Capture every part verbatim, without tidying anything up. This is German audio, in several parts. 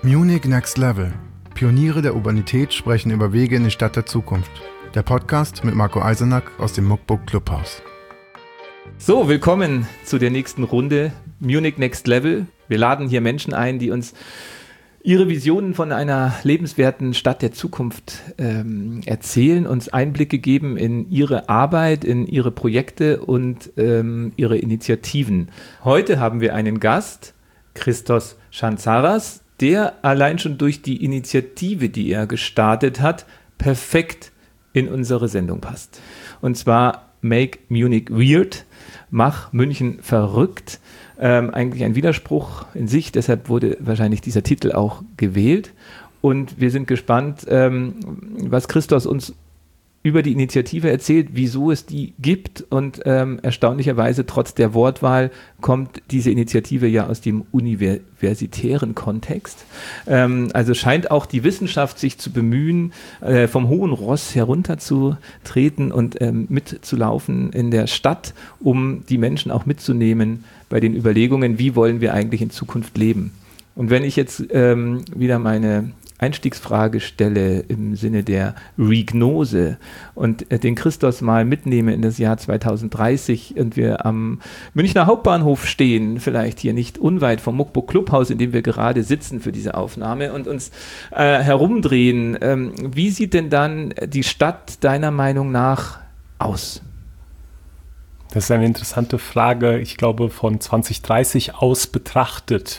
Munich Next Level. Pioniere der Urbanität sprechen über Wege in die Stadt der Zukunft. Der Podcast mit Marco Eisenack aus dem Muckbook Clubhaus. So, willkommen zu der nächsten Runde Munich Next Level. Wir laden hier Menschen ein, die uns ihre Visionen von einer lebenswerten Stadt der Zukunft ähm, erzählen, uns Einblicke geben in ihre Arbeit, in ihre Projekte und ähm, ihre Initiativen. Heute haben wir einen Gast, Christos Chantzaras, der allein schon durch die Initiative, die er gestartet hat, perfekt in unsere Sendung passt. Und zwar Make Munich Weird, mach München verrückt. Ähm, eigentlich ein Widerspruch in sich, deshalb wurde wahrscheinlich dieser Titel auch gewählt. Und wir sind gespannt, ähm, was Christos uns über die Initiative erzählt, wieso es die gibt. Und ähm, erstaunlicherweise, trotz der Wortwahl, kommt diese Initiative ja aus dem universitären Kontext. Ähm, also scheint auch die Wissenschaft sich zu bemühen, äh, vom hohen Ross herunterzutreten und ähm, mitzulaufen in der Stadt, um die Menschen auch mitzunehmen bei den Überlegungen, wie wollen wir eigentlich in Zukunft leben. Und wenn ich jetzt ähm, wieder meine Einstiegsfrage stelle im Sinne der Regnose und äh, den Christos mal mitnehme in das Jahr zweitausenddreißig und wir am Münchner Hauptbahnhof stehen, vielleicht hier nicht unweit vom Muckbook Clubhaus, in dem wir gerade sitzen für diese Aufnahme und uns äh, herumdrehen. Ähm, wie sieht denn dann die Stadt deiner Meinung nach aus? Das ist eine interessante Frage. Ich glaube, von zwanzig dreißig aus betrachtet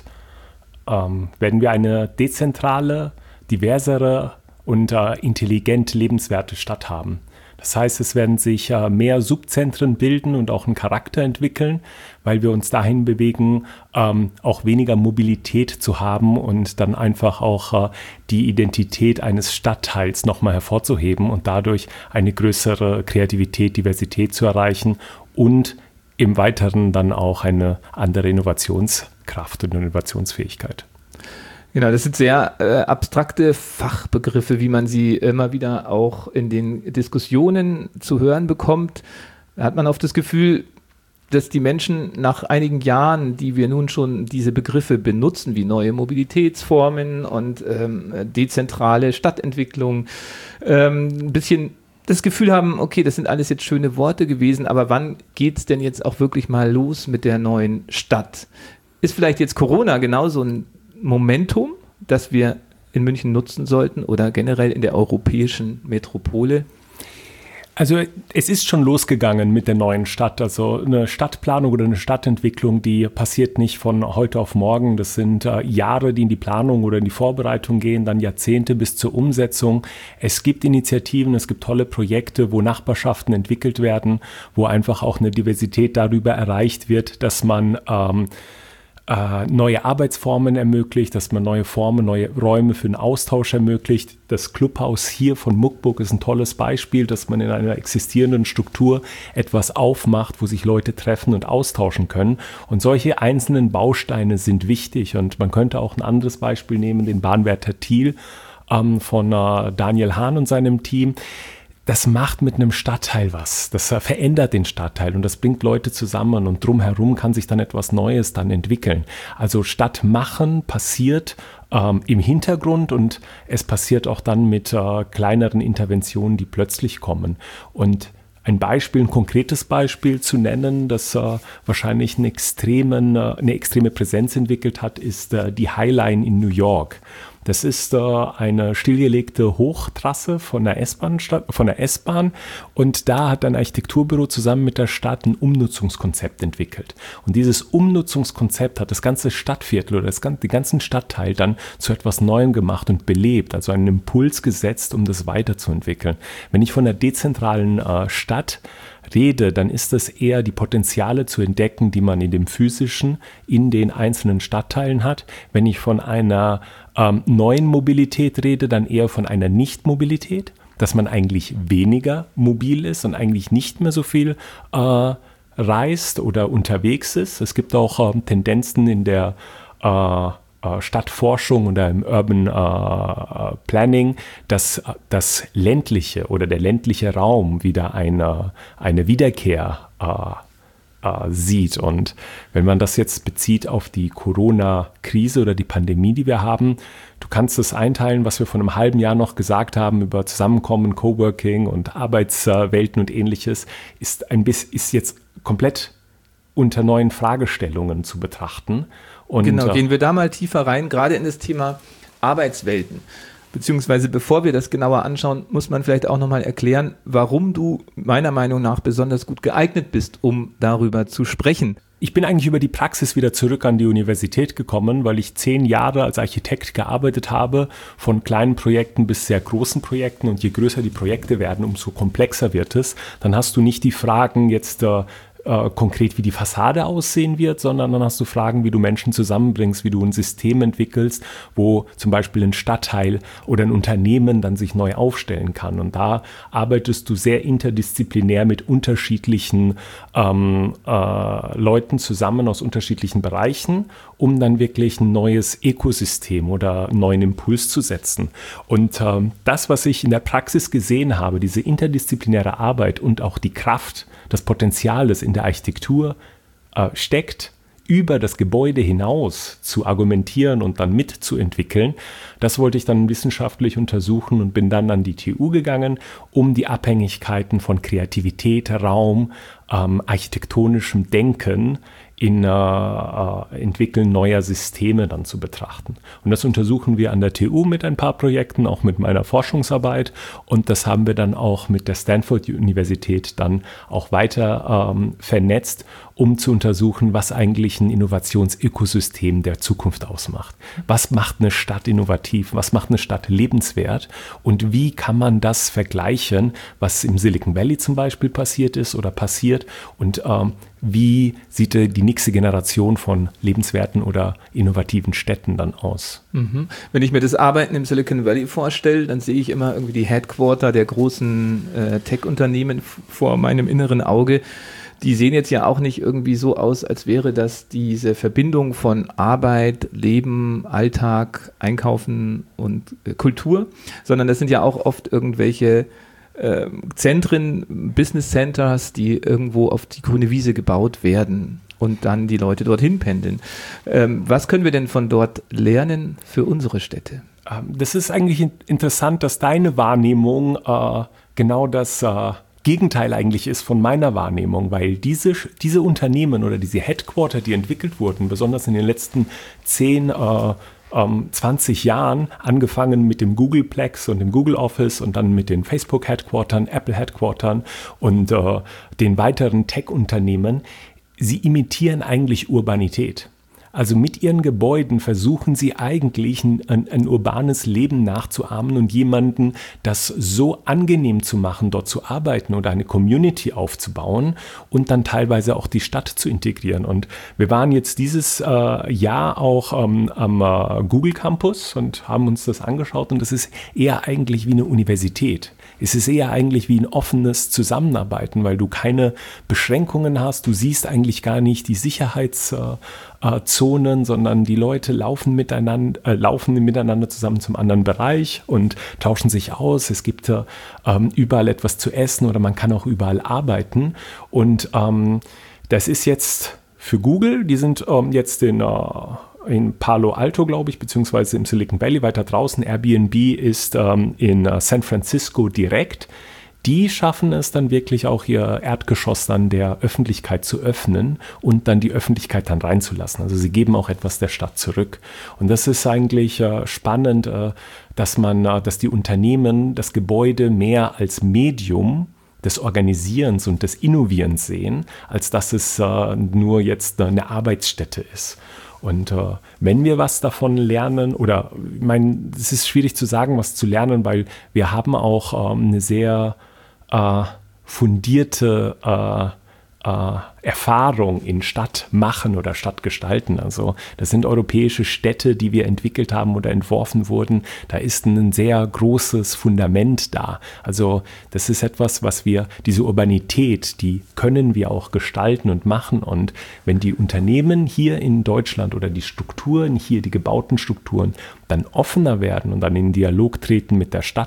ähm, werden wir eine dezentrale, diversere und äh, intelligent lebenswerte Stadt haben. Das heißt, es werden sich äh, mehr Subzentren bilden und auch einen Charakter entwickeln, weil wir uns dahin bewegen, ähm, auch weniger Mobilität zu haben und dann einfach auch äh, die Identität eines Stadtteils nochmal hervorzuheben und dadurch eine größere Kreativität, Diversität zu erreichen und im Weiteren dann auch eine andere Innovationskraft und Innovationsfähigkeit. Genau, das sind sehr äh, abstrakte Fachbegriffe, wie man sie immer wieder auch in den Diskussionen zu hören bekommt. Da hat man oft das Gefühl, dass die Menschen nach einigen Jahren, die wir nun schon diese Begriffe benutzen, wie neue Mobilitätsformen und ähm, dezentrale Stadtentwicklung, ähm, ein bisschen das Gefühl haben, okay, das sind alles jetzt schöne Worte gewesen, aber wann geht es denn jetzt auch wirklich mal los mit der neuen Stadt? Ist vielleicht jetzt Corona genauso ein Momentum, das wir in München nutzen sollten oder generell in der europäischen Metropole? Also es ist schon losgegangen mit der neuen Stadt. Also eine Stadtplanung oder eine Stadtentwicklung, die passiert nicht von heute auf morgen. Das sind äh, Jahre, die in die Planung oder in die Vorbereitung gehen, dann Jahrzehnte bis zur Umsetzung. Es gibt Initiativen, es gibt tolle Projekte, wo Nachbarschaften entwickelt werden, wo einfach auch eine Diversität darüber erreicht wird, dass man ähm, Äh, neue Arbeitsformen ermöglicht, dass man neue Formen, neue Räume für den Austausch ermöglicht. Das Clubhaus hier von Muckbook ist ein tolles Beispiel, dass man in einer existierenden Struktur etwas aufmacht, wo sich Leute treffen und austauschen können. Und solche einzelnen Bausteine sind wichtig. Und man könnte auch ein anderes Beispiel nehmen, den Bahnwärter Thiel ähm, von äh, Daniel Hahn und seinem Team. Das macht mit einem Stadtteil was. Das verändert den Stadtteil und das bringt Leute zusammen und drumherum kann sich dann etwas Neues dann entwickeln. Also Stadtmachen passiert ähm, im Hintergrund und es passiert auch dann mit äh, kleineren Interventionen, die plötzlich kommen. Und ein Beispiel, ein konkretes Beispiel zu nennen, das äh, wahrscheinlich einen extremen, äh, eine extreme Präsenz entwickelt hat, ist äh, die High Line in New York. Das ist äh, eine stillgelegte Hochtrasse von der S-Bahn, von der S-Bahn und da hat ein Architekturbüro zusammen mit der Stadt ein Umnutzungskonzept entwickelt. Und dieses Umnutzungskonzept hat das ganze Stadtviertel oder das, den ganzen Stadtteil dann zu etwas Neuem gemacht und belebt, also einen Impuls gesetzt, um das weiterzuentwickeln. Wenn ich von der dezentralen äh, Stadt rede, dann ist es eher die Potenziale zu entdecken, die man in dem Physischen, in den einzelnen Stadtteilen hat. Wenn ich von einer ähm, neuen Mobilität rede, dann eher von einer Nicht-Mobilität, dass man eigentlich weniger mobil ist und eigentlich nicht mehr so viel äh, reist oder unterwegs ist. Es gibt auch ähm, Tendenzen in der äh, Stadtforschung oder im Urban äh, Planning, dass das ländliche oder der ländliche Raum wieder eine, eine Wiederkehr äh, äh, sieht. Und wenn man das jetzt bezieht auf die Corona-Krise oder die Pandemie, die wir haben, du kannst es einteilen, was wir vor einem halben Jahr noch gesagt haben über Zusammenkommen, Coworking und Arbeitswelten und ähnliches, ist, ein bisschen, ist jetzt komplett unter neuen Fragestellungen zu betrachten. Und, genau, äh, gehen wir da mal tiefer rein, gerade in das Thema Arbeitswelten. Beziehungsweise bevor wir das genauer anschauen, muss man vielleicht auch nochmal erklären, warum du meiner Meinung nach besonders gut geeignet bist, um darüber zu sprechen. Ich bin eigentlich über die Praxis wieder zurück an die Universität gekommen, weil ich zehn Jahre als Architekt gearbeitet habe, von kleinen Projekten bis sehr großen Projekten. Und je größer die Projekte werden, umso komplexer wird es. Dann hast du nicht die Fragen jetzt äh, Äh, konkret, wie die Fassade aussehen wird, sondern dann hast du Fragen, wie du Menschen zusammenbringst, wie du ein System entwickelst, wo zum Beispiel ein Stadtteil oder ein Unternehmen dann sich neu aufstellen kann. Und da arbeitest du sehr interdisziplinär mit unterschiedlichen ähm, äh, Leuten zusammen aus unterschiedlichen Bereichen, um dann wirklich ein neues Ökosystem oder einen neuen Impuls zu setzen. Und ähm, das, was ich in der Praxis gesehen habe, diese interdisziplinäre Arbeit und auch die Kraft, das Potenzial, das in der Architektur äh, steckt, über das Gebäude hinaus zu argumentieren und dann mitzuentwickeln, das wollte ich dann wissenschaftlich untersuchen und bin dann an die T U gegangen, um die Abhängigkeiten von Kreativität, Raum, ähm, architektonischem Denken in äh, äh, Entwickeln neuer Systeme dann zu betrachten. Und das untersuchen wir an der T U mit ein paar Projekten, auch mit meiner Forschungsarbeit. Und das haben wir dann auch mit der Stanford-Universität dann auch weiter ähm, vernetzt, um zu untersuchen, was eigentlich ein Innovationsökosystem der Zukunft ausmacht. Was macht eine Stadt innovativ? Was macht eine Stadt lebenswert? Und wie kann man das vergleichen, was im Silicon Valley zum Beispiel passiert ist oder passiert? Und ähm, wie sieht die nächste Generation von lebenswerten oder innovativen Städten dann aus? Mhm. Wenn ich mir das Arbeiten im Silicon Valley vorstelle, dann sehe ich immer irgendwie die Headquarter der großen äh, Tech-Unternehmen f- vor meinem inneren Auge. Die sehen jetzt ja auch nicht irgendwie so aus, als wäre das diese Verbindung von Arbeit, Leben, Alltag, Einkaufen und äh, Kultur, sondern das sind ja auch oft irgendwelche äh, Zentren, Business Centers, die irgendwo auf die grüne Wiese gebaut werden und dann die Leute dorthin pendeln. Ähm, was können wir denn von dort lernen für unsere Städte? Das ist eigentlich interessant, dass deine Wahrnehmung äh, genau das äh, Gegenteil eigentlich ist von meiner Wahrnehmung, weil diese, diese Unternehmen oder diese Headquarter, die entwickelt wurden, besonders in den letzten zehn, zwanzig Jahren, angefangen mit dem Googleplex und dem Google Office und dann mit den Facebook-Headquartern, Apple-Headquartern und äh, den weiteren Tech-Unternehmen, sie imitieren eigentlich Urbanität. Also mit ihren Gebäuden versuchen sie eigentlich ein, ein, ein urbanes Leben nachzuahmen und jemanden das so angenehm zu machen, dort zu arbeiten oder eine Community aufzubauen und dann teilweise auch die Stadt zu integrieren. Und wir waren jetzt dieses äh, Jahr auch ähm, am äh, Google Campus und haben uns das angeschaut und das ist eher eigentlich wie eine Universität. Es ist eher eigentlich wie ein offenes Zusammenarbeiten, weil du keine Beschränkungen hast. Du siehst eigentlich gar nicht die Sicherheitszonen, äh, sondern die Leute laufen miteinander, äh, laufen miteinander zusammen zum anderen Bereich und tauschen sich aus. Es gibt äh, überall etwas zu essen oder man kann auch überall arbeiten. Und ähm, das ist jetzt für Google, die sind ähm, jetzt in... Äh, in Palo Alto, glaube ich, beziehungsweise im Silicon Valley weiter draußen. Airbnb ist ähm, in äh, San Francisco direkt. Die schaffen es dann wirklich auch, ihr Erdgeschoss dann der Öffentlichkeit zu öffnen und dann die Öffentlichkeit dann reinzulassen. Also sie geben auch etwas der Stadt zurück. Und das ist eigentlich äh, spannend, äh, dass man, äh, dass die Unternehmen das Gebäude mehr als Medium des Organisierens und des Innovierens sehen, als dass es äh, nur jetzt eine Arbeitsstätte ist. Und äh, wenn wir was davon lernen, oder ich meine, es ist schwierig zu sagen, was zu lernen, weil wir haben auch ähm, eine sehr äh, fundierte äh, äh, Erfahrung in Stadtmachen oder Stadtgestalten. Also das sind europäische Städte, die wir entwickelt haben oder entworfen wurden. Da ist ein sehr großes Fundament da. Also das ist etwas, was wir, diese Urbanität, die können wir auch gestalten und machen. Und wenn die Unternehmen hier in Deutschland oder die Strukturen hier, die gebauten Strukturen, dann offener werden und dann in Dialog treten mit der Stadt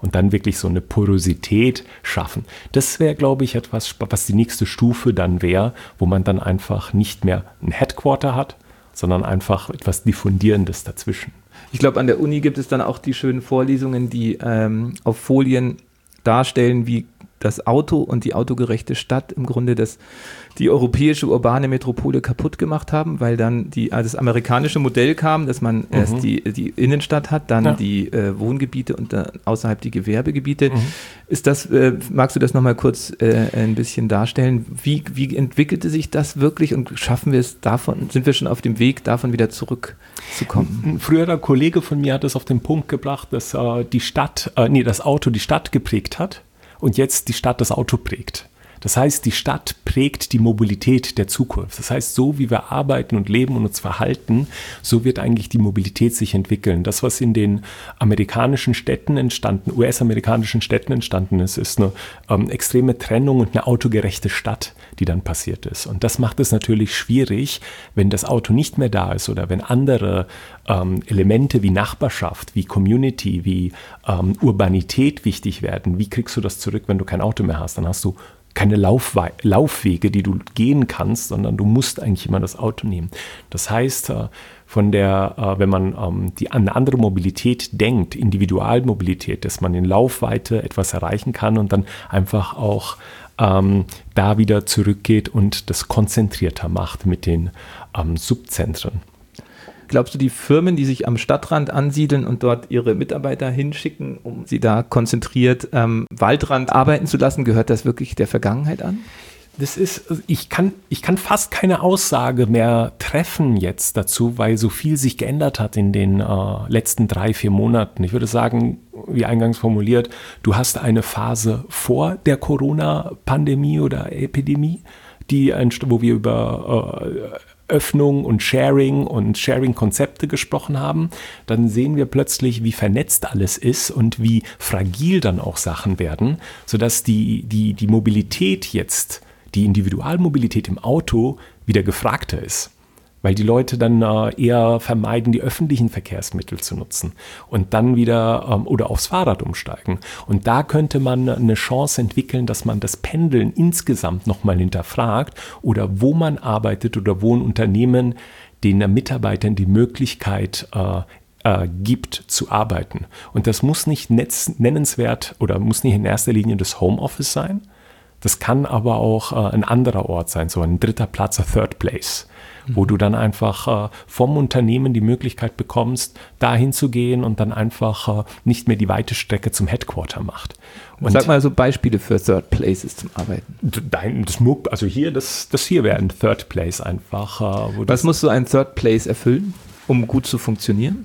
und dann wirklich so eine Porosität schaffen. Das wäre, glaube ich, etwas, was die nächste Stufe dann wäre, wo man dann einfach nicht mehr ein Headquarter hat, sondern einfach etwas Diffundierendes dazwischen. Ich glaube, an der Uni gibt es dann auch die schönen Vorlesungen, die ähm, auf Folien darstellen, wie das Auto und die autogerechte Stadt im Grunde das, die europäische urbane Metropole kaputt gemacht haben, weil dann die, also das amerikanische Modell kam, dass man mhm. erst die, die Innenstadt hat, dann ja. die äh, Wohngebiete und dann außerhalb die Gewerbegebiete. Mhm. Ist das, äh, magst du das nochmal kurz äh, ein bisschen darstellen? Wie, wie entwickelte sich das wirklich und schaffen wir es davon, sind wir schon auf dem Weg, davon wieder zurückzukommen? Ein früherer Kollege von mir hat es auf den Punkt gebracht, dass äh, die Stadt, äh, nee, das Auto die Stadt geprägt hat. Und jetzt die Stadt das Auto prägt. Das heißt, die Stadt prägt die Mobilität der Zukunft. Das heißt, so wie wir arbeiten und leben und uns verhalten, so wird eigentlich die Mobilität sich entwickeln. Das, was in den amerikanischen Städten entstanden, U S-amerikanischen Städten entstanden ist, ist eine ähm, extreme Trennung und eine autogerechte Stadt, die dann passiert ist. Und das macht es natürlich schwierig, wenn das Auto nicht mehr da ist oder wenn andere ähm, Elemente wie Nachbarschaft, wie Community, wie ähm, Urbanität wichtig werden. Wie kriegst du das zurück, wenn du kein Auto mehr hast? Dann hast du keine Laufwe- Laufwege, die du gehen kannst, sondern du musst eigentlich immer das Auto nehmen. Das heißt, von der, wenn man die, an eine andere Mobilität denkt, Individualmobilität, dass man in Laufweite etwas erreichen kann und dann einfach auch ähm, da wieder zurückgeht und das konzentrierter macht mit den ähm, Subzentren. Glaubst du, die Firmen, die sich am Stadtrand ansiedeln und dort ihre Mitarbeiter hinschicken, um sie da konzentriert am Waldrand arbeiten zu lassen, gehört das wirklich der Vergangenheit an? Das ist, ich kann, ich kann fast keine Aussage mehr treffen jetzt dazu, weil so viel sich geändert hat in den äh, letzten drei, vier Monaten. Ich würde sagen, wie eingangs formuliert, du hast eine Phase vor der Corona-Pandemie oder Epidemie, die, wo wir über äh, Öffnung und Sharing und Sharing-Konzepte gesprochen haben, dann sehen wir plötzlich, wie vernetzt alles ist und wie fragil dann auch Sachen werden, sodass die, die, die Mobilität jetzt, die Individualmobilität im Auto wieder gefragter ist. Weil die Leute dann äh, eher vermeiden, die öffentlichen Verkehrsmittel zu nutzen und dann wieder ähm, oder aufs Fahrrad umsteigen. Und da könnte man eine Chance entwickeln, dass man das Pendeln insgesamt nochmal hinterfragt oder wo man arbeitet oder wo ein Unternehmen den Mitarbeitern die Möglichkeit äh, äh, gibt zu arbeiten. Und das muss nicht netz- nennenswert oder muss nicht in erster Linie das Homeoffice sein. Das kann aber auch äh, ein anderer Ort sein, so ein dritter Platz, a third place, mhm. wo du dann einfach äh, vom Unternehmen die Möglichkeit bekommst, dahin zu gehen und dann einfach äh, nicht mehr die weite Strecke zum Headquarter macht. Und sag mal so Beispiele für Third Places zum Arbeiten. Dein, das, also hier, das, das hier wäre ein Third Place einfach. Äh, wo Was muss so ein Third Place erfüllen, um gut zu funktionieren?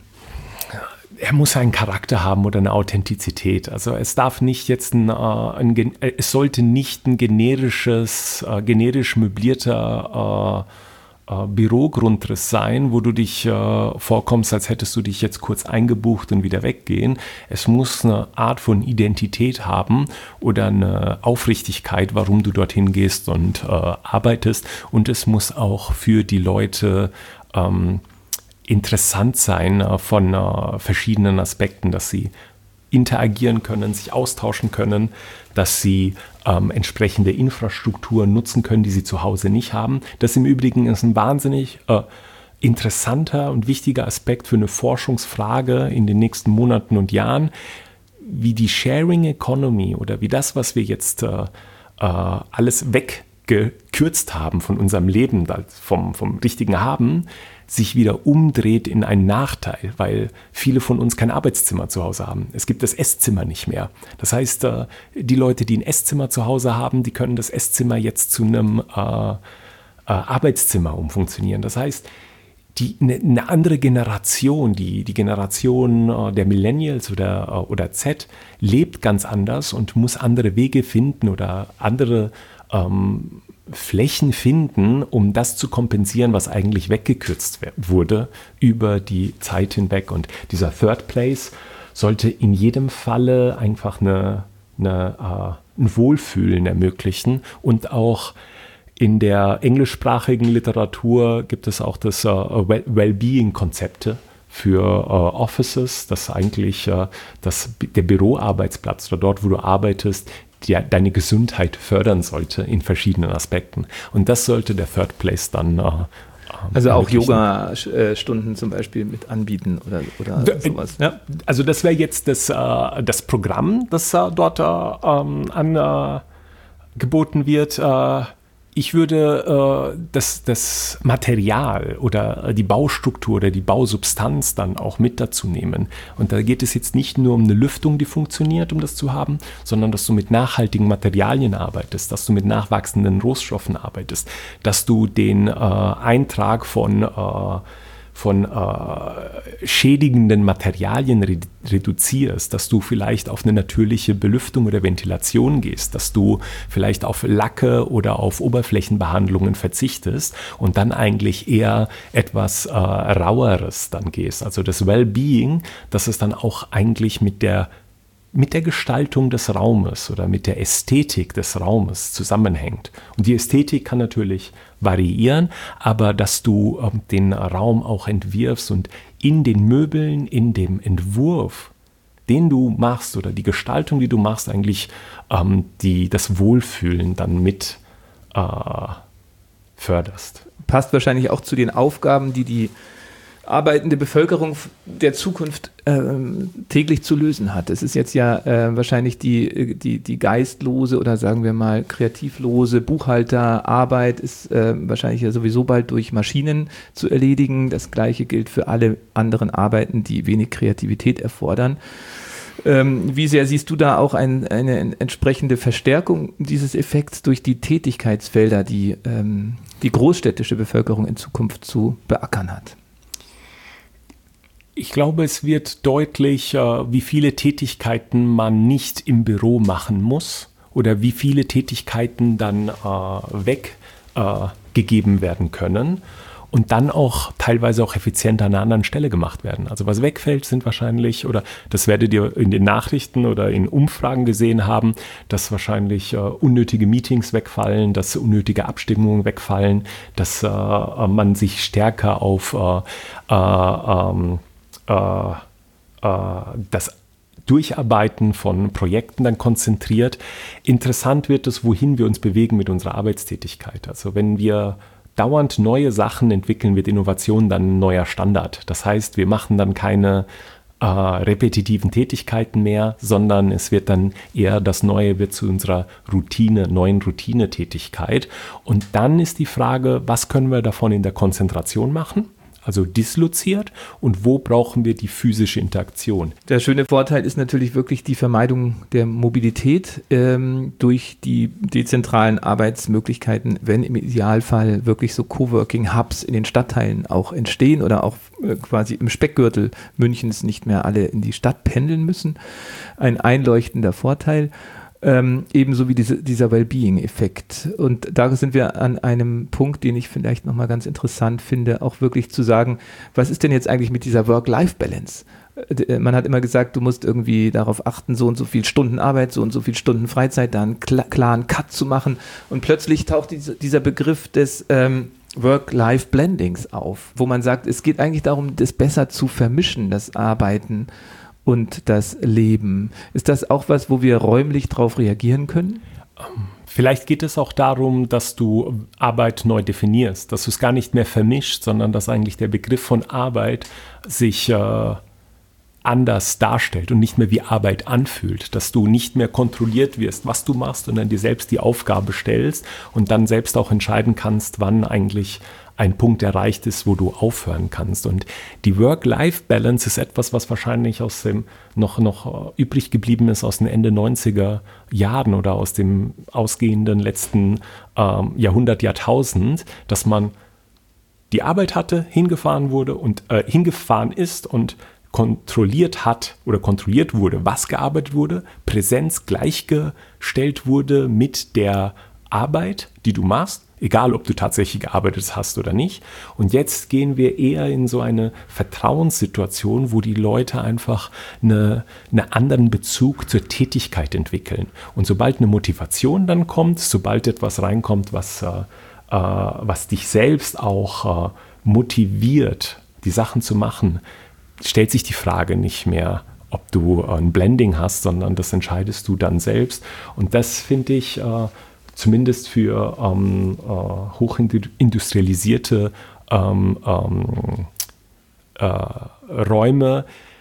Er muss einen Charakter haben oder eine Authentizität. Also es darf nicht jetzt ein, äh, ein es sollte nicht ein generisches, äh, generisch möblierter äh, äh, Bürogrundriss sein, wo du dich äh, vorkommst, als hättest du dich jetzt kurz eingebucht und wieder weggehen. Es muss eine Art von Identität haben oder eine Aufrichtigkeit, warum du dorthin gehst und äh, arbeitest. Und es muss auch für die Leute ähm, interessant sein äh, von äh, verschiedenen Aspekten, dass sie interagieren können, sich austauschen können, dass sie ähm, entsprechende Infrastruktur nutzen können, die sie zu Hause nicht haben. Das im Übrigen ist ein wahnsinnig äh, interessanter und wichtiger Aspekt für eine Forschungsfrage in den nächsten Monaten und Jahren, wie die Sharing Economy oder wie das, was wir jetzt äh, äh, alles weggekürzt haben von unserem Leben, vom, vom richtigen Haben, sich wieder umdreht in einen Nachteil, weil viele von uns kein Arbeitszimmer zu Hause haben. Es gibt das Esszimmer nicht mehr. Das heißt, die Leute, die ein Esszimmer zu Hause haben, die können das Esszimmer jetzt zu einem äh, äh, Arbeitszimmer umfunktionieren. Das heißt, die, eine, eine andere Generation, die, die Generation äh, der Millennials oder, äh, oder Z, lebt ganz anders und muss andere Wege finden oder andere ähm, Flächen finden, um das zu kompensieren, was eigentlich weggekürzt wurde über die Zeit hinweg. Und dieser Third Place sollte in jedem Falle einfach eine, eine, äh, ein Wohlfühlen ermöglichen. Und auch in der englischsprachigen Literatur gibt es auch das äh, Wellbeing-Konzepte für äh, Offices, dass eigentlich äh, das, der Büroarbeitsplatz oder dort, wo du arbeitest, die, deine Gesundheit fördern sollte in verschiedenen Aspekten. Und das sollte der Third Place dann äh, Also auch Yoga-Stunden zum Beispiel mit anbieten oder, oder da, sowas. Ja. Also das wäre jetzt das, äh, das Programm, das äh, dort äh, ähm, angeboten wird. Äh, ich würde äh, das, das Material oder die Baustruktur oder die Bausubstanz dann auch mit dazu nehmen. Und da geht es jetzt nicht nur um eine Lüftung, die funktioniert, um das zu haben, sondern dass du mit nachhaltigen Materialien arbeitest, dass du mit nachwachsenden Rohstoffen arbeitest, dass du den äh, Eintrag von äh, von äh, schädigenden Materialien re- reduzierst, dass du vielleicht auf eine natürliche Belüftung oder Ventilation gehst, dass du vielleicht auf Lacke oder auf Oberflächenbehandlungen verzichtest und dann eigentlich eher etwas äh, Raueres dann gehst. Also das Wellbeing, dass es dann auch eigentlich mit der mit der Gestaltung des Raumes oder mit der Ästhetik des Raumes zusammenhängt. Und die Ästhetik kann natürlich variieren, aber dass du ähm, den Raum auch entwirfst und in den Möbeln, in dem Entwurf, den du machst oder die Gestaltung, die du machst, eigentlich ähm, die, das Wohlfühlen dann mit äh, förderst. Passt wahrscheinlich auch zu den Aufgaben, die die arbeitende Bevölkerung der Zukunft ähm, täglich zu lösen hat. Es ist jetzt ja äh, wahrscheinlich die, die, die geistlose oder sagen wir mal kreativlose Buchhalterarbeit ist äh, wahrscheinlich ja sowieso bald durch Maschinen zu erledigen. Das Gleiche gilt für alle anderen Arbeiten, die wenig Kreativität erfordern. Ähm, wie sehr siehst du da auch ein, eine entsprechende Verstärkung dieses Effekts durch die Tätigkeitsfelder, die ähm, die großstädtische Bevölkerung in Zukunft zu beackern hat? Ich glaube, es wird deutlich, wie viele Tätigkeiten man nicht im Büro machen muss oder wie viele Tätigkeiten dann weggegeben werden können und dann auch teilweise auch effizienter an einer anderen Stelle gemacht werden. Also was wegfällt, sind wahrscheinlich, oder das werdet ihr in den Nachrichten oder in Umfragen gesehen haben, dass wahrscheinlich äh, unnötige Meetings wegfallen, dass unnötige Abstimmungen wegfallen, dass äh, man sich stärker auf äh, äh, ähm, äh, äh, das Durcharbeiten von Projekten dann konzentriert. Interessant wird es, wohin wir uns bewegen mit unserer Arbeitstätigkeit. Also wenn wir dauernd neue Sachen entwickeln, wird Innovation dann ein neuer Standard. Das heißt, wir machen dann keine äh, repetitiven Tätigkeiten mehr, sondern es wird dann eher das Neue wird zu unserer Routine, neuen Routinetätigkeit. Und dann ist die Frage, was können wir davon in der Konzentration machen? Also disloziert, und wo brauchen wir die physische Interaktion? Der schöne Vorteil ist natürlich wirklich die Vermeidung der Mobilität ähm, durch die dezentralen Arbeitsmöglichkeiten, wenn im Idealfall wirklich so Coworking-Hubs in den Stadtteilen auch entstehen oder auch äh, quasi im Speckgürtel Münchens nicht mehr alle in die Stadt pendeln müssen. Ein einleuchtender Vorteil. Ähm, ebenso wie diese, dieser Wellbeing-Effekt. Und da sind wir an einem Punkt, den ich vielleicht nochmal ganz interessant finde, auch wirklich zu sagen, was ist denn jetzt eigentlich mit dieser Work-Life-Balance? Äh, man hat immer gesagt, du musst irgendwie darauf achten, so und so viel Stunden Arbeit, so und so viel Stunden Freizeit, da einen kla- klaren Cut zu machen. Und plötzlich taucht diese, dieser Begriff des ähm, Work-Life-Blendings auf, wo man sagt, es geht eigentlich darum, das besser zu vermischen, das Arbeiten und das Leben. Ist das auch was, wo wir räumlich drauf reagieren können? Vielleicht geht es auch darum, dass du Arbeit neu definierst, dass du es gar nicht mehr vermischt, sondern dass eigentlich der Begriff von Arbeit sich äh, anders darstellt und nicht mehr wie Arbeit anfühlt, dass du nicht mehr kontrolliert wirst, was du machst, sondern dir selbst die Aufgabe stellst und dann selbst auch entscheiden kannst, wann eigentlich ein Punkt erreicht ist, wo du aufhören kannst. Und die Work-Life-Balance ist etwas, was wahrscheinlich aus dem noch, noch übrig geblieben ist aus den Ende neunziger Jahren oder aus dem ausgehenden letzten ähm, Jahrhundert, Jahrtausend, dass man die Arbeit hatte, hingefahren wurde und äh, hingefahren ist und kontrolliert hat oder kontrolliert wurde, was gearbeitet wurde, Präsenz gleichgestellt wurde mit der Arbeit, die du machst, egal ob du tatsächlich gearbeitet hast oder nicht. Und jetzt gehen wir eher in so eine Vertrauenssituation, wo die Leute einfach eine, einen anderen Bezug zur Tätigkeit entwickeln. Und sobald eine Motivation dann kommt, sobald etwas reinkommt, was, äh, was dich selbst auch äh, motiviert, die Sachen zu machen, stellt sich die Frage nicht mehr, ob du ein Blending hast, sondern das entscheidest du dann selbst. Und das finde ich äh, zumindest für ähm, äh, hochindustrialisierte ähm, ähm, äh, Räume,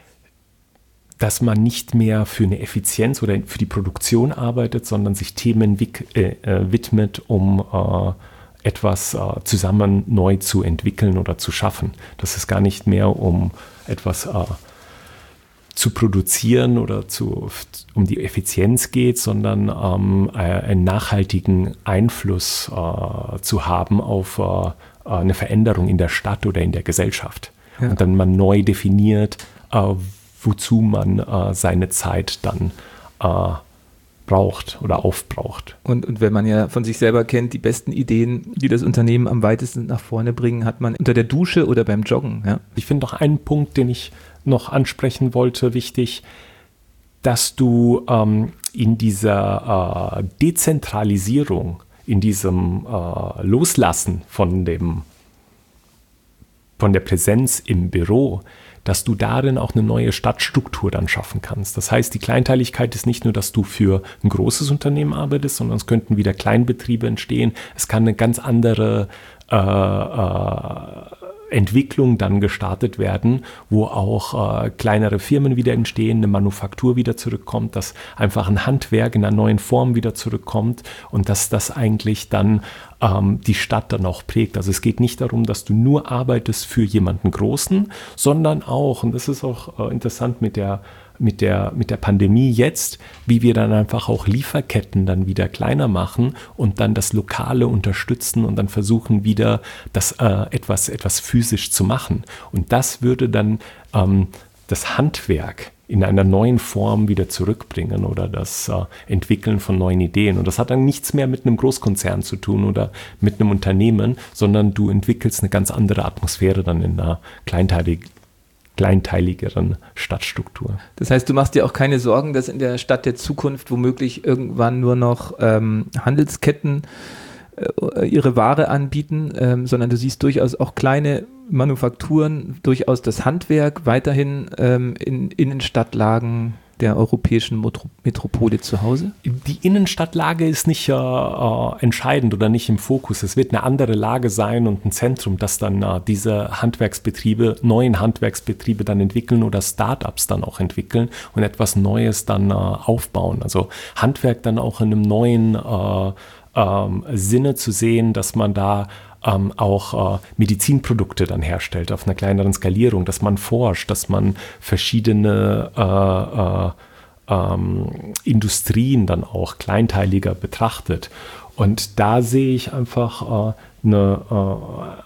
dass man nicht mehr für eine Effizienz oder für die Produktion arbeitet, sondern sich Themen wick, äh, äh, widmet, um äh, etwas äh, zusammen neu zu entwickeln oder zu schaffen. Dass es gar nicht mehr um etwas äh, zu produzieren oder zu, um die Effizienz geht, sondern ähm, einen nachhaltigen Einfluss äh, zu haben auf äh, eine Veränderung in der Stadt oder in der Gesellschaft. Ja. Und dann man neu definiert, äh, wozu man äh, seine Zeit dann äh, braucht oder aufbraucht. Und, und wenn man ja von sich selber kennt, die besten Ideen, die das Unternehmen am weitesten nach vorne bringen, hat man unter der Dusche oder beim Joggen. Ja? Ich finde noch einen Punkt, den ich noch ansprechen wollte, wichtig, dass du ähm, in dieser äh, Dezentralisierung, in diesem äh, Loslassen von dem von der Präsenz im Büro, dass du darin auch eine neue Stadtstruktur dann schaffen kannst. Das heißt, die Kleinteiligkeit ist nicht nur, dass du für ein großes Unternehmen arbeitest, sondern es könnten wieder Kleinbetriebe entstehen. Es kann eine ganz andere äh, äh, Entwicklung dann gestartet werden, wo auch äh, kleinere Firmen wieder entstehen, eine Manufaktur wieder zurückkommt, dass einfach ein Handwerk in einer neuen Form wieder zurückkommt und dass das eigentlich dann ähm, die Stadt dann auch prägt. Also es geht nicht darum, dass du nur arbeitest für jemanden Großen, sondern auch, und das ist auch äh, interessant mit der mit der, mit der Pandemie jetzt, wie wir dann einfach auch Lieferketten dann wieder kleiner machen und dann das Lokale unterstützen und dann versuchen wieder das äh, etwas, etwas physisch zu machen. Und das würde dann ähm, das Handwerk in einer neuen Form wieder zurückbringen oder das äh, Entwickeln von neuen Ideen. Und das hat dann nichts mehr mit einem Großkonzern zu tun oder mit einem Unternehmen, sondern du entwickelst eine ganz andere Atmosphäre dann in einer kleinteiligen kleinteiligeren Stadtstruktur. Das heißt, du machst dir auch keine Sorgen, dass in der Stadt der Zukunft womöglich irgendwann nur noch ähm, Handelsketten äh, ihre Ware anbieten, ähm, sondern du siehst durchaus auch kleine Manufakturen, durchaus das Handwerk weiterhin ähm, in Innenstadtlagen der europäischen Metropole zu Hause? Die Innenstadtlage ist nicht äh, entscheidend oder nicht im Fokus. Es wird eine andere Lage sein und ein Zentrum, das dann äh, diese Handwerksbetriebe, neuen Handwerksbetriebe dann entwickeln oder Startups dann auch entwickeln und etwas Neues dann äh, aufbauen. Also Handwerk dann auch in einem neuen äh, äh, Sinne zu sehen, dass man da Ähm, auch äh, Medizinprodukte dann herstellt auf einer kleineren Skalierung, dass man forscht, dass man verschiedene äh, äh, ähm, Industrien dann auch kleinteiliger betrachtet. Und da sehe ich einfach äh, eine, äh,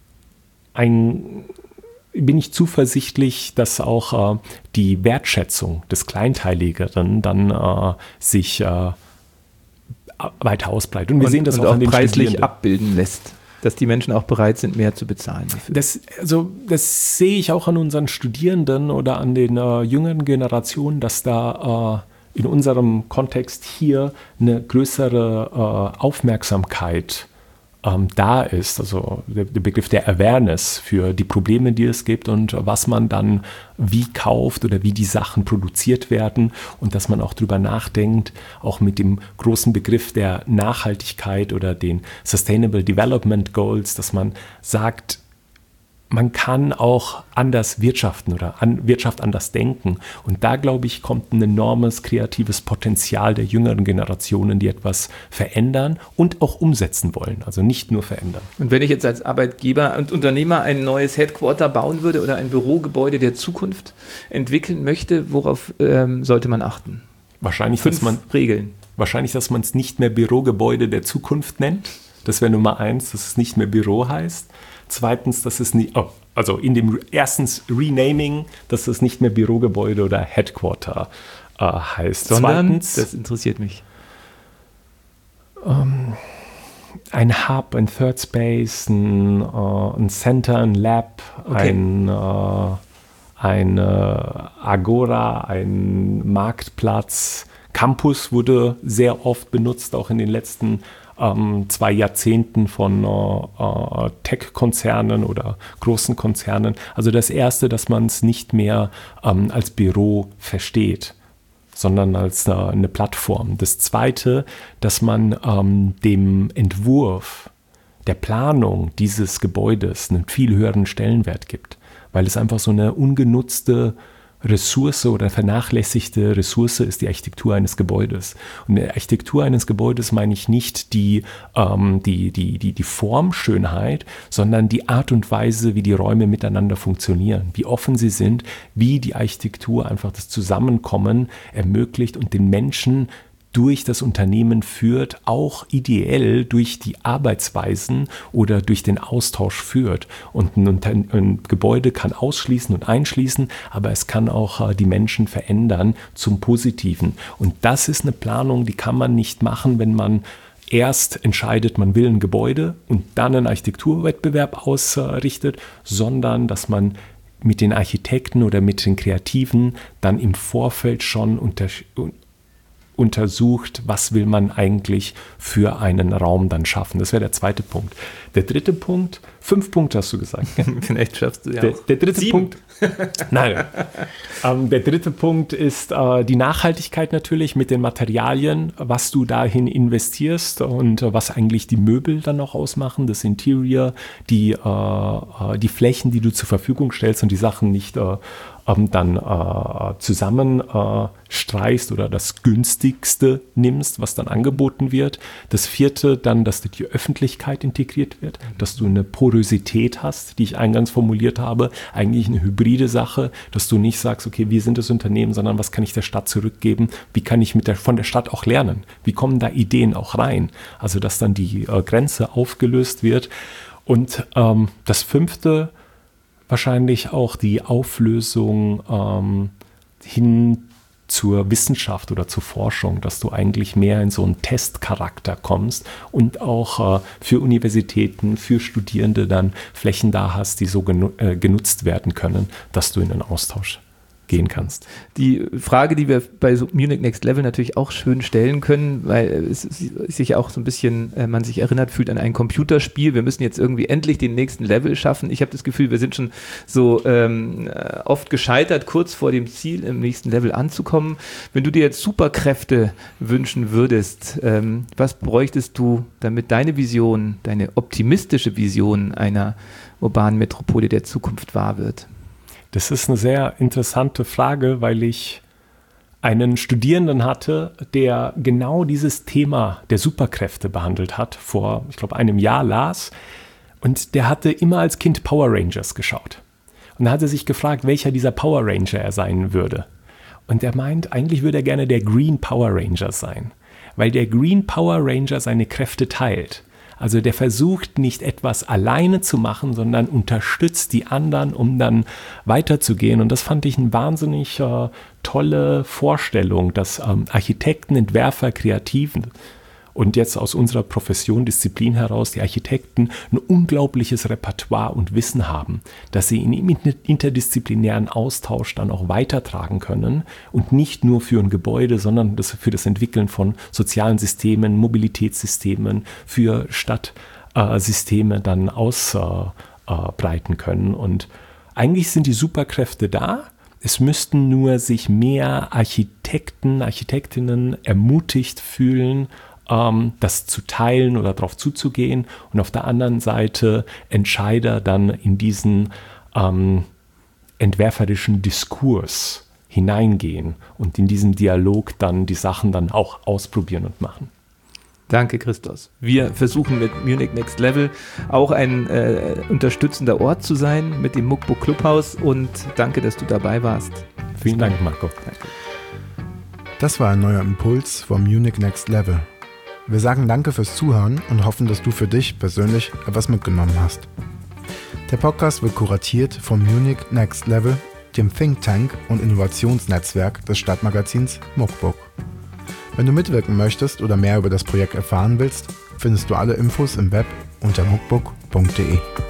ein, bin ich zuversichtlich, dass auch äh, die Wertschätzung des Kleinteiligeren dann äh, sich äh, weiter ausbreitet. Und wir und, sehen das und auch, auch an den preislich Studierenden abbilden lässt. Dass die Menschen auch bereit sind, mehr zu bezahlen. Das, also, das sehe ich auch an unseren Studierenden oder an den äh, jüngeren Generationen, dass da äh, in unserem Kontext hier eine größere äh, Aufmerksamkeit ähm, da ist. Also der, der Begriff der Awareness für die Probleme, die es gibt und was man dann wie kauft oder wie die Sachen produziert werden und dass man auch drüber nachdenkt, auch mit dem großen Begriff der Nachhaltigkeit oder den Sustainable Development Goals, dass man sagt, man kann auch anders wirtschaften oder an Wirtschaft anders denken. Und da, glaube ich, kommt ein enormes kreatives Potenzial der jüngeren Generationen, die etwas verändern und auch umsetzen wollen. Also nicht nur verändern. Und wenn ich jetzt als Arbeitgeber und Unternehmer ein neues Headquarter bauen würde oder ein Bürogebäude der Zukunft entwickeln möchte, worauf ähm, sollte man achten? Wahrscheinlich, Fünf dass man Regeln. Wahrscheinlich, dass man es nicht mehr Bürogebäude der Zukunft nennt. Das wäre Nummer eins, dass es nicht mehr Büro heißt. Zweitens, dass es nicht, oh, also in dem erstens Renaming, dass es nicht mehr Bürogebäude oder Headquarter äh, heißt. Sondern, Zweitens, das interessiert mich. Ähm, ein Hub, ein Third Space, ein, äh, ein Center, ein Lab, okay. ein, äh, eine Agora, ein Marktplatz. Campus wurde sehr oft benutzt, auch in den letzten ähm, zwei Jahrzehnten von äh, Tech-Konzernen oder großen Konzernen. Also das Erste, dass man es nicht mehr ähm, als Büro versteht, sondern als äh, eine Plattform. Das Zweite, dass man ähm, dem Entwurf, der Planung dieses Gebäudes einen viel höheren Stellenwert gibt, weil es einfach so eine ungenutzte Ressource oder vernachlässigte Ressource ist, die Architektur eines Gebäudes. Und in der Architektur eines Gebäudes meine ich nicht die, ähm, die, die, die, die Formschönheit, sondern die Art und Weise, wie die Räume miteinander funktionieren, wie offen sie sind, wie die Architektur einfach das Zusammenkommen ermöglicht und den Menschen durch das Unternehmen führt, auch ideell durch die Arbeitsweisen oder durch den Austausch führt. Und ein, Unter- ein Gebäude kann ausschließen und einschließen, aber es kann auch äh, die Menschen verändern zum Positiven. Und das ist eine Planung, die kann man nicht machen, wenn man erst entscheidet, man will ein Gebäude und dann einen Architekturwettbewerb ausrichtet, sondern dass man mit den Architekten oder mit den Kreativen dann im Vorfeld schon unter untersucht, was will man eigentlich für einen Raum dann schaffen. Das wäre der zweite Punkt. Der dritte Punkt, fünf Punkte hast du gesagt. Vielleicht schaffst du ja der, auch. der dritte Sieben. Punkt, nein, ähm, der dritte Punkt ist äh, die Nachhaltigkeit natürlich mit den Materialien, was du dahin investierst und äh, was eigentlich die Möbel dann noch ausmachen, das Interior, die, äh, die Flächen, die du zur Verfügung stellst und die Sachen nicht äh, dann äh, zusammen äh, streichst oder das günstigste nimmst, was dann angeboten wird. Das vierte dann, dass die Öffentlichkeit integriert wird, dass du eine Porosität hast, die ich eingangs formuliert habe, eigentlich eine hybride Sache, dass du nicht sagst, okay, wir sind das Unternehmen, sondern was kann ich der Stadt zurückgeben, wie kann ich mit der, von der Stadt auch lernen, wie kommen da Ideen auch rein, also dass dann die äh, Grenze aufgelöst wird. Und ähm, das fünfte, wahrscheinlich auch die Auflösung ähm, hin zur Wissenschaft oder zur Forschung, dass du eigentlich mehr in so einen Testcharakter kommst und auch äh, für Universitäten, für Studierende dann Flächen da hast, die so genu- äh, genutzt werden können, dass du in den Austausch gehen kannst. Die Frage, die wir bei so Munich Next Level natürlich auch schön stellen können, weil es sich auch so ein bisschen, äh, man sich erinnert fühlt an ein Computerspiel. Wir müssen jetzt irgendwie endlich den nächsten Level schaffen. Ich habe das Gefühl, wir sind schon so ähm, oft gescheitert, kurz vor dem Ziel im nächsten Level anzukommen. Wenn du dir jetzt Superkräfte wünschen würdest, ähm, was bräuchtest du, damit deine Vision, deine optimistische Vision einer urbanen Metropole der Zukunft wahr wird? Das ist eine sehr interessante Frage, weil ich einen Studierenden hatte, der genau dieses Thema der Superkräfte behandelt hat, vor, ich glaube, einem Jahr las. Und der hatte immer als Kind Power Rangers geschaut. Und da hat er sich gefragt, welcher dieser Power Ranger er sein würde. Und er meint, eigentlich würde er gerne der Green Power Ranger sein, weil der Green Power Ranger seine Kräfte teilt. Also der versucht nicht etwas alleine zu machen, sondern unterstützt die anderen, um dann weiterzugehen. Und das fand ich eine wahnsinnig äh, tolle Vorstellung, dass ähm, Architekten, Entwerfer, Kreativen und jetzt aus unserer Profession, Disziplin heraus, die Architekten ein unglaubliches Repertoire und Wissen haben, dass sie in im interdisziplinären Austausch dann auch weitertragen können und nicht nur für ein Gebäude, sondern das für das Entwickeln von sozialen Systemen, Mobilitätssystemen, für Stadtsysteme äh, dann ausbreiten äh, können. Und eigentlich sind die Superkräfte da. Es müssten nur sich mehr Architekten, Architektinnen ermutigt fühlen, das zu teilen oder darauf zuzugehen und auf der anderen Seite Entscheider dann in diesen ähm, entwerferischen Diskurs hineingehen und in diesem Dialog dann die Sachen dann auch ausprobieren und machen. Danke, Christos. Wir versuchen mit Munich Next Level auch ein äh, unterstützender Ort zu sein mit dem Muckbook Clubhaus und danke, dass du dabei warst. Vielen Dank, Marco. Danke. Das war ein neuer Impuls vom Munich Next Level. Wir sagen danke fürs Zuhören und hoffen, dass du für dich persönlich etwas mitgenommen hast. Der Podcast wird kuratiert vom Munich Next Level, dem Think Tank und Innovationsnetzwerk des Stadtmagazins Muckbook. Wenn du mitwirken möchtest oder mehr über das Projekt erfahren willst, findest du alle Infos im Web unter muckbook punkt de.